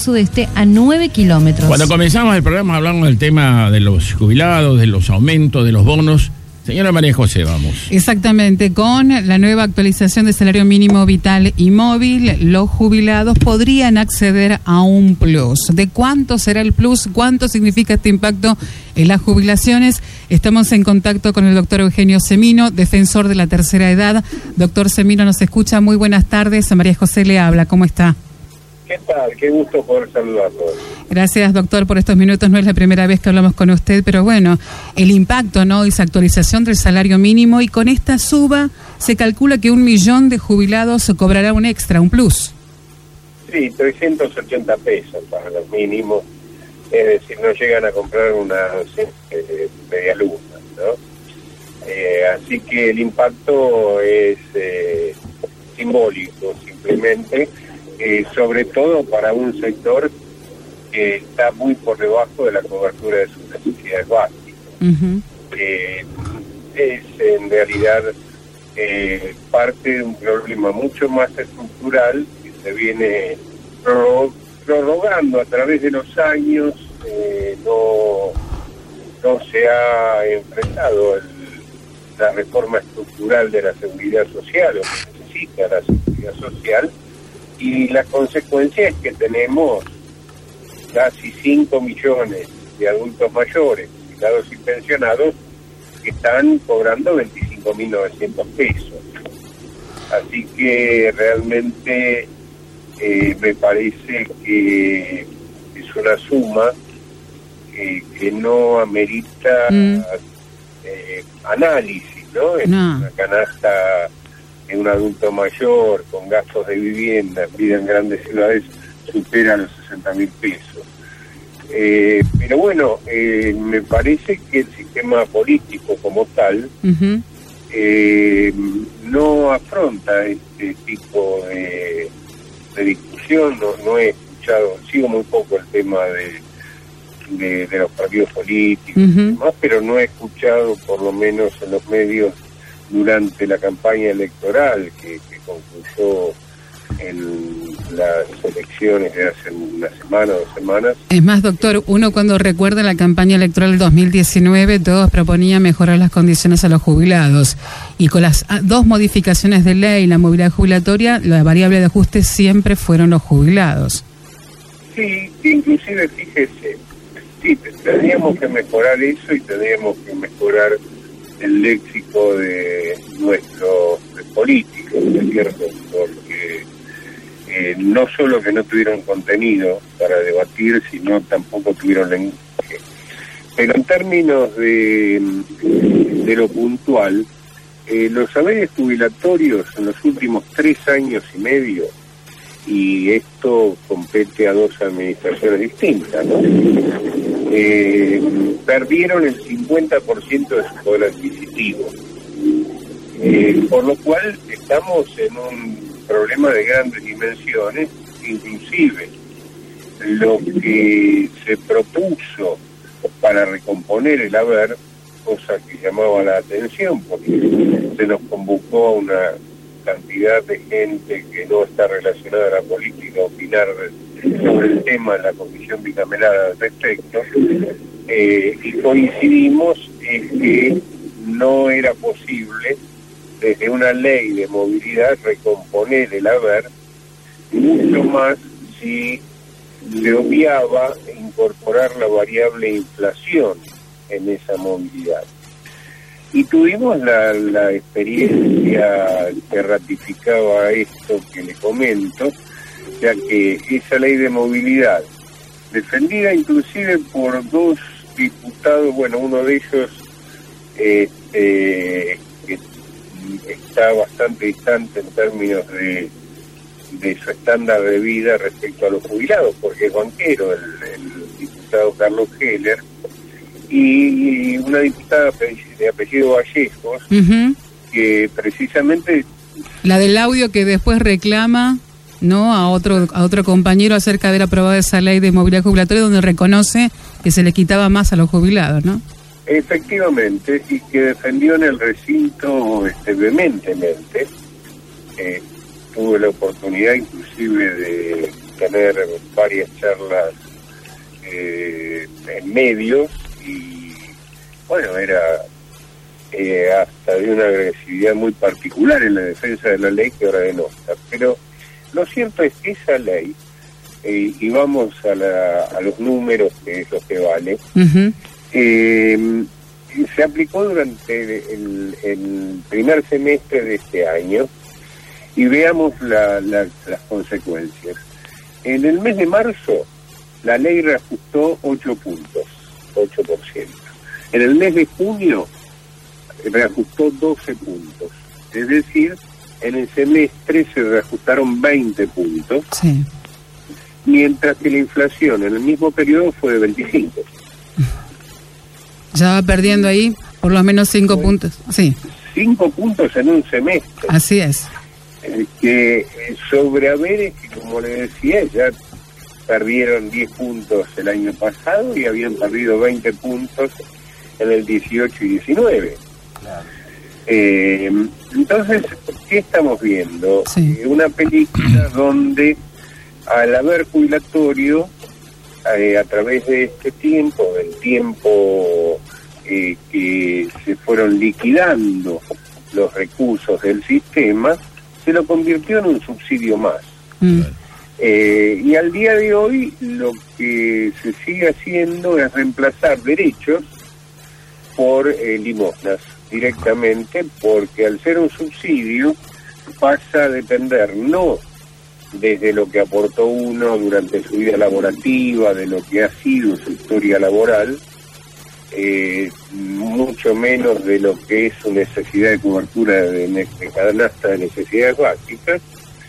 sudeste a 9 kilómetros. Cuando comenzamos el programa hablamos del tema de los jubilados, de los aumentos, de los bonos. Señora María José, vamos. Exactamente, con la nueva actualización del salario mínimo vital y móvil, los jubilados podrían acceder a un plus. ¿De cuánto será el plus? ¿Cuánto significa este impacto en las jubilaciones? Estamos en contacto con el doctor Eugenio Semino, defensor de la tercera edad. Doctor Semino, nos escucha. Muy buenas tardes. María José le habla. ¿Cómo está? ¿Qué tal? Qué gusto poder saludarlos. Gracias, doctor, por estos minutos. No es la primera vez que hablamos con usted, pero bueno, el impacto, ¿no? Esa actualización del salario mínimo, y con esta suba se calcula que 1 millón de jubilados cobrará un extra, un plus. Sí, 380 pesos para los mínimos, es decir, no llegan a comprar una media luna, ¿no? Así que el impacto es simbólico, simplemente. Sobre todo para un sector que está muy por debajo de la cobertura de sus necesidades básicas. Uh-huh. Es en realidad parte de un problema mucho más estructural que se viene prorrogando a través de los años. No se ha enfrentado la reforma estructural de la seguridad social, o que necesita la seguridad social. Y la consecuencia es que tenemos casi 5 millones de adultos mayores, jubilados y pensionados, que están cobrando 25.900 pesos. Así que realmente me parece que es una suma que no amerita análisis, ¿no? Es una canasta de un adulto mayor con gastos de vivienda, vida en grandes ciudades, supera los 60.000 pesos. Pero bueno, me parece que el sistema político como tal uh-huh. No afronta este tipo de discusión. No he escuchado, sigo muy poco el tema de los partidos políticos uh-huh. y demás, pero no he escuchado, por lo menos en los medios, durante la campaña electoral que concluyó en las elecciones de hace una semana, 2 semanas. Es más, doctor, uno cuando recuerda la campaña electoral del 2019, todos proponían mejorar las condiciones a los jubilados. Y con las 2 modificaciones de ley, la movilidad jubilatoria, la variable de ajuste siempre fueron los jubilados. Sí, inclusive, fíjese, sí, tendríamos que mejorar eso y tendríamos que mejorar el léxico de nuestros políticos, ¿no es cierto? Porque no solo que no tuvieron contenido para debatir, sino tampoco tuvieron lenguaje. Pero en términos de lo puntual, los saberes jubilatorios en los últimos 3 años y medio, y esto compete a 2 administraciones distintas, ¿no? Perdieron el 50% de su poder adquisitivo, por lo cual estamos en un problema de grandes dimensiones. Inclusive lo que se propuso para recomponer el haber, cosa que llamaba la atención porque se nos convocó a una cantidad de gente que no está relacionada a la política a opinar sobre el tema en la comisión bicameral al respecto, y coincidimos en que no era posible desde una ley de movilidad recomponer el haber, mucho más si se obviaba incorporar la variable inflación en esa movilidad. Y tuvimos la experiencia que ratificaba esto que le comento, ya que esa ley de movilidad, defendida inclusive por 2 diputados, bueno, uno de ellos que está bastante distante en términos de su estándar de vida respecto a los jubilados, porque es banquero, el diputado Carlos Heller, y una diputada de apellido Vallejos, uh-huh. que precisamente... La del audio que después reclama, ¿no?, a otro compañero acerca de haber aprobado esa ley de movilidad jubilatoria, donde reconoce que se le quitaba más a los jubilados, ¿no? Efectivamente, y que defendió en el recinto vehementemente. Tuve la oportunidad inclusive de tener varias charlas en medios y bueno, era hasta de una agresividad muy particular en la defensa de la ley que ahora denota. Pero lo cierto es que esa ley, y vamos a los números, que es lo que vale, se aplicó durante el primer semestre de este año y veamos las consecuencias. En el mes de marzo la ley reajustó 8 puntos, 8%. En el mes de junio reajustó 12 puntos. Es decir, en el semestre se reajustaron 20 puntos, sí, mientras que la inflación en el mismo periodo fue de 25. Ya va perdiendo ahí por lo menos 5 puntos. Sí. 5 puntos en un semestre. Así es. Que sobre haberes que, como le decía, ya perdieron 10 puntos el año pasado y habían perdido 20 puntos en el 18 y 19. Claro. Entonces, ¿qué estamos viendo? Sí. Una película donde al haber jubilatorio, a través de este tiempo, del tiempo que se fueron liquidando los recursos del sistema, se lo convirtió en un subsidio más. Y al día de hoy lo que se sigue haciendo es reemplazar derechos por limosnas directamente, porque al ser un subsidio pasa a depender no desde lo que aportó uno durante su vida laborativa, de lo que ha sido su historia laboral, mucho menos de lo que es su necesidad de cobertura de canasta de necesidades básicas.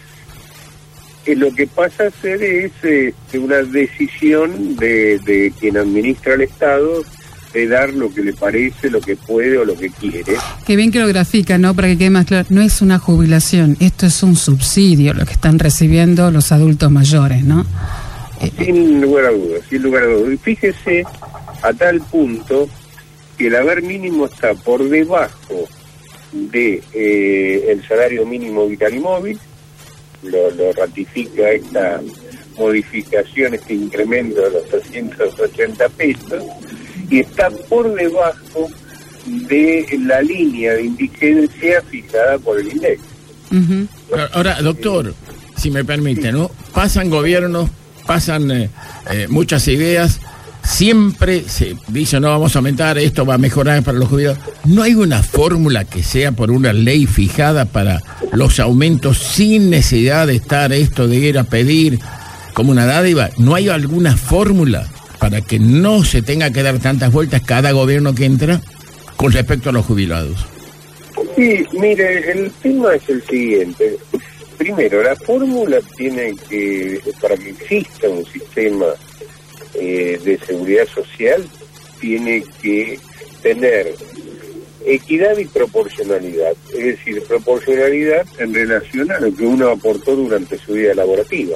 Lo que pasa a ser es una decisión de quien administra el Estado de dar lo que le parece, lo que puede o lo que quiere. Qué bien que lo grafica, ¿no? Para que quede más claro. No es una jubilación, esto es un subsidio, lo que están recibiendo los adultos mayores, ¿no? Sin lugar a dudas, sin lugar a dudas. Y fíjese a tal punto que el haber mínimo está por debajo de el salario mínimo vital y móvil, lo ratifica esta modificación, este incremento de los 380 pesos, y está por debajo de la línea de indigencia fijada por el INDEC. Ahora, doctor, si me permite, ¿no? Pasan gobiernos, pasan muchas ideas, siempre se dice, no, vamos a aumentar, esto va a mejorar para los jubilados. ¿No hay una fórmula que sea por una ley fijada para los aumentos sin necesidad de estar esto de ir a pedir como una dádiva? ¿No hay alguna fórmula para que no se tenga que dar tantas vueltas cada gobierno que entra con respecto a los jubilados? Sí, mire, el tema es el siguiente. Primero, la fórmula tiene que, para que exista un sistema de seguridad social, tiene que tener equidad y proporcionalidad. Es decir, proporcionalidad en relación a lo que uno aportó durante su vida laborativa.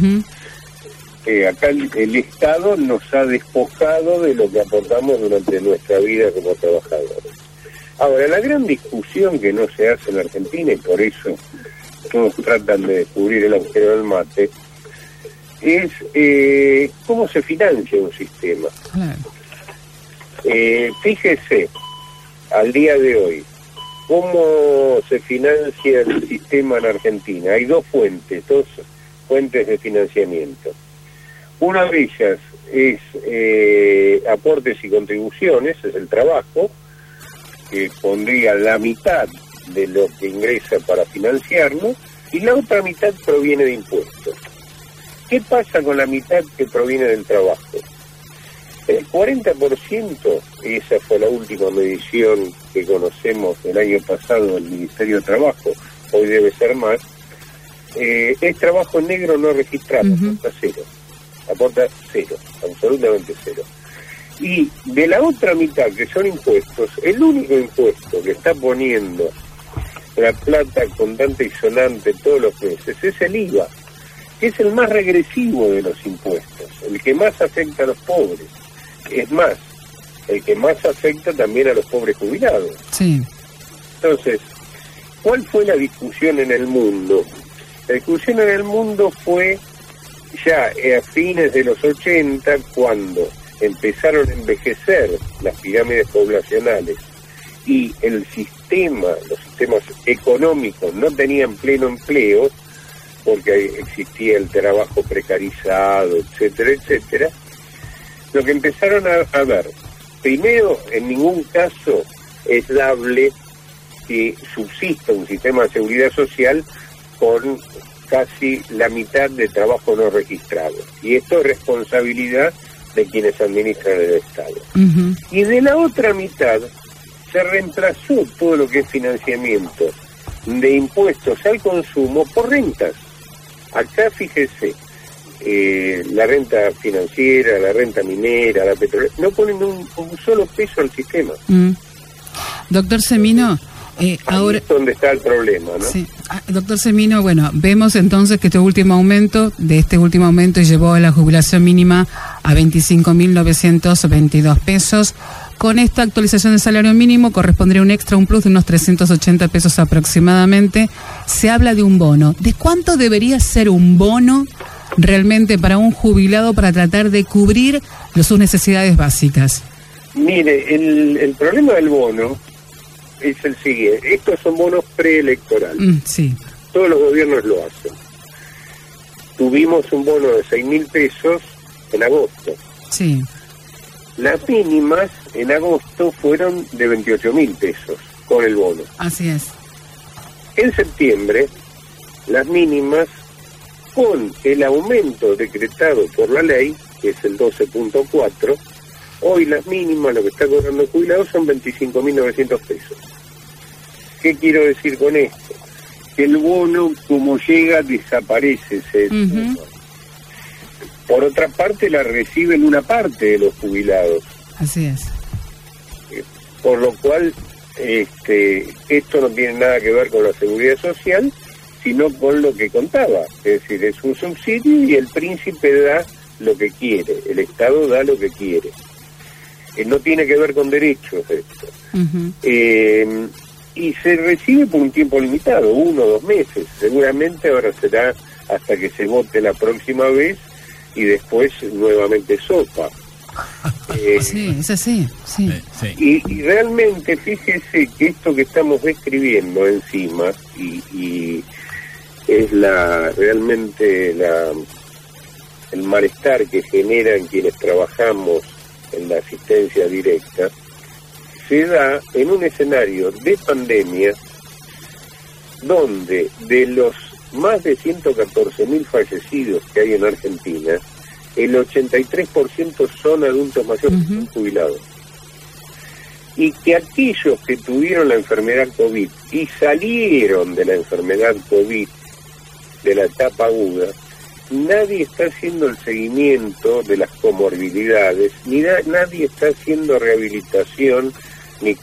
Acá el Estado nos ha despojado de lo que aportamos durante nuestra vida como trabajadores. Ahora, la gran discusión que no se hace en Argentina, y por eso todos tratan de descubrir el agujero del mate, es cómo se financia un sistema. Fíjese, al día de hoy, cómo se financia el sistema en Argentina. Hay dos fuentes de financiamiento. Una de ellas es aportes y contribuciones, es el trabajo, que pondría la mitad de lo que ingresa para financiarlo, y la otra mitad proviene de impuestos. ¿Qué pasa con la mitad que proviene del trabajo? El 40%, esa fue la última medición que conocemos del año pasado del Ministerio de Trabajo, hoy debe ser más, es trabajo negro no registrado, aporta cero, absolutamente cero. Y de la otra mitad, que son impuestos, el único impuesto que está poniendo la plata contante y sonante todos los meses es el IVA, que es el más regresivo de los impuestos, el que más afecta a los pobres. Es más, el que más afecta también a los pobres jubilados. Sí. Entonces, ¿cuál fue la discusión en el mundo? La discusión en el mundo fue ya a fines de los 80, cuando empezaron a envejecer las pirámides poblacionales y los sistemas económicos no tenían pleno empleo, porque existía el trabajo precarizado, etcétera, etcétera, lo que empezaron a ver, primero, en ningún caso es dable que subsista un sistema de seguridad social con casi la mitad de trabajo no registrado. Y esto es responsabilidad de quienes administran el Estado. Uh-huh. Y de la otra mitad se reemplazó todo lo que es financiamiento de impuestos al consumo por rentas. Acá, fíjese, la renta financiera, la renta minera, la petrolera, no ponen un solo peso al sistema. Doctor Semino, ahora es donde está el problema, ¿no? Sí. Doctor Semino, bueno, vemos entonces que este último aumento llevó a la jubilación mínima a 25.922 pesos. Con esta actualización del salario mínimo correspondría un plus de unos 380 pesos aproximadamente. Se habla de un bono. ¿De cuánto debería ser un bono realmente para un jubilado para tratar de cubrir sus necesidades básicas? Mire, el problema del bono es el siguiente. Estos son bonos preelectorales. Sí. Todos los gobiernos lo hacen. Tuvimos un bono de 6.000 pesos en agosto. Sí. Las mínimas en agosto fueron de 28.000 pesos con el bono. Así es. En septiembre, las mínimas, con el aumento decretado por la ley, que es el 12.4, hoy las mínimas, lo que está cobrando el jubilado, son 25.900 pesos. ¿Qué quiero decir con esto? Que el bono, como llega, desaparece. Uh-huh. Por otra parte, la reciben una parte de los jubilados. Así es. Por lo cual, esto no tiene nada que ver con la seguridad social, sino con lo que contaba. Es decir, es un subsidio y el príncipe da lo que quiere, el Estado da lo que quiere. No tiene que ver con derechos esto. Uh-huh. Y se recibe por un tiempo limitado, 1 o 2 meses. Seguramente ahora será hasta que se vote la próxima vez y después nuevamente sopa. Sí, es así, sí. Y realmente, fíjese que esto que estamos escribiendo encima, y es realmente el malestar que generan quienes trabajamos en la asistencia directa, se da en un escenario de pandemia donde de los más de 114.000 fallecidos que hay en Argentina, el 83% son adultos mayores, uh-huh, jubilados. Y que aquellos que tuvieron la enfermedad COVID y salieron de la enfermedad COVID, de la etapa aguda, nadie está haciendo el seguimiento de las comorbilidades, ni nadie está haciendo rehabilitación, ni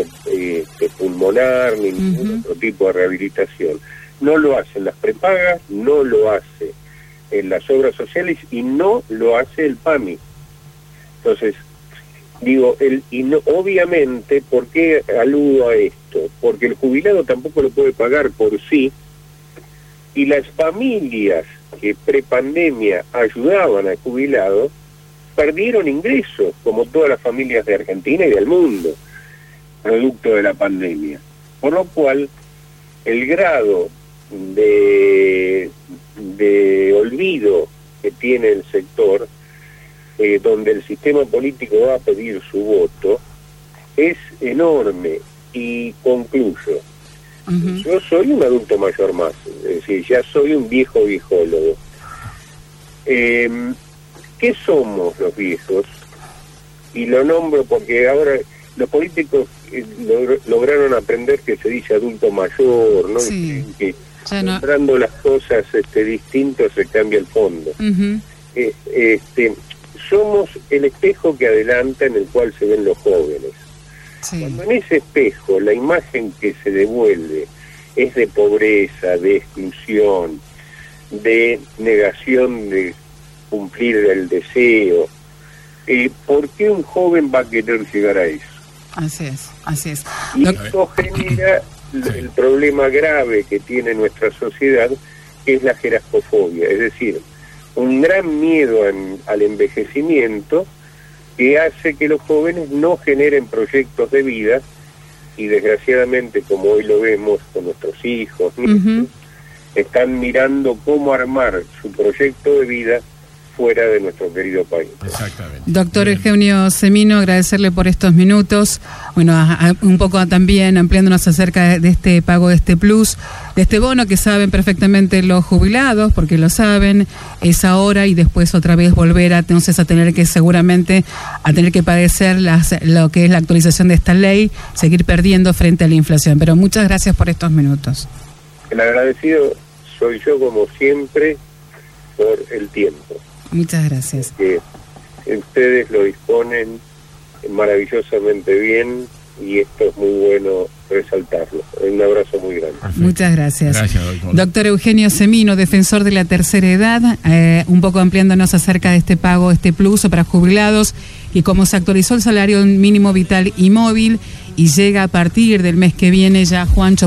pulmonar, ni ningún otro tipo de rehabilitación. No lo hacen las prepagas, no lo hace en las obras sociales y no lo hace el PAMI. Entonces, digo, obviamente, ¿por qué aludo a esto? Porque el jubilado tampoco lo puede pagar por sí, y las familias que prepandemia ayudaban al jubilado perdieron ingresos, como todas las familias de Argentina y del mundo, producto de la pandemia. Por lo cual, el grado de olvido que tiene el sector, donde el sistema político va a pedir su voto, es enorme. Y concluyo, uh-huh, yo soy un adulto mayor más, es decir, ya soy un viejo viejólogo. ¿Qué somos los viejos? Y lo nombro porque ahora los políticos lograron aprender que se dice adulto mayor, ¿no? Sí. Que nombrando las cosas distintas se cambia el fondo. Uh-huh. Somos el espejo que adelanta, en el cual se ven los jóvenes. Sí. Cuando en ese espejo la imagen que se devuelve es de pobreza, de exclusión, de negación de cumplir el deseo, ¿por qué un joven va a querer llegar a eso? Así es, así es. Y esto genera el problema grave que tiene nuestra sociedad, que es la jerarcofobia. Es decir, un gran miedo al envejecimiento que hace que los jóvenes no generen proyectos de vida y desgraciadamente, como hoy lo vemos con nuestros hijos, están mirando cómo armar su proyecto de vida fuera de nuestro querido país. Exactamente. Doctor Eugenio Semino, agradecerle por estos minutos. Bueno, un poco también ampliándonos acerca de este pago de este plus, de este bono que saben perfectamente los jubilados, porque lo saben, es ahora y después otra vez volver a entonces a tener que seguramente a tener que padecer lo que es la actualización de esta ley, seguir perdiendo frente a la inflación. Pero muchas gracias por estos minutos. El agradecido soy yo, como siempre, por el tiempo. Muchas gracias. Que ustedes lo disponen maravillosamente bien y esto es muy bueno resaltarlo. Un abrazo muy grande. Perfecto. Muchas gracias. Gracias, doctor. Doctor Eugenio Semino, defensor de la tercera edad, un poco ampliándonos acerca de este pago, este plus para jubilados, y cómo se actualizó el salario mínimo vital y móvil y llega a partir del mes que viene ya, Juancho,